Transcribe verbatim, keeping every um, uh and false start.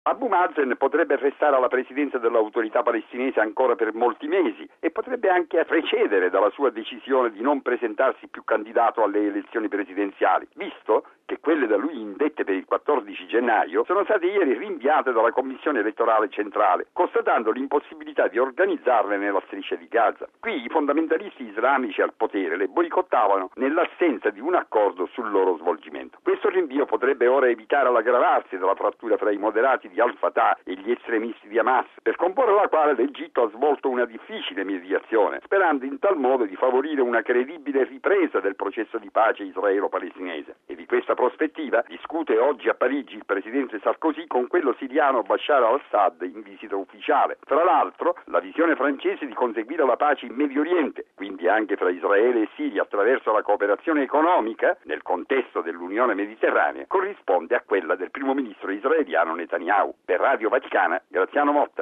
Abu Mazen potrebbe restare alla presidenza dell'autorità palestinese ancora per molti mesi e potrebbe anche precedere dalla sua decisione di non presentarsi più candidato alle elezioni presidenziali, visto che quelle da lui indette per il quattordici gennaio sono state ieri rinviate dalla Commissione elettorale centrale, constatando l'impossibilità di organizzarle nella striscia di Gaza. Qui i fondamentalisti islamici al potere le boicottavano nell'assenza di un accordo sul loro svolgimento. Questo rinvio potrebbe ora evitare l'aggravarsi della frattura fra i moderati di Al-Fatah e gli estremisti di Hamas, per comporre la quale l'Egitto ha svolto una difficile mediazione, sperando in tal modo di favorire una credibile ripresa del processo di pace israelo-palestinese. E di questa prospettiva discute oggi a Parigi il presidente Sarkozy con quello siriano Bashar al-Assad in visita ufficiale. Tra l'altro, la visione francese di conseguire la pace in Medio Oriente, quindi anche fra Israele e Siria attraverso la cooperazione economica, nel contesto dell'Unione Mediterranea, corrisponde a quella del primo ministro israeliano Netanyahu. Per Radio Vaticana, Graziano Motta.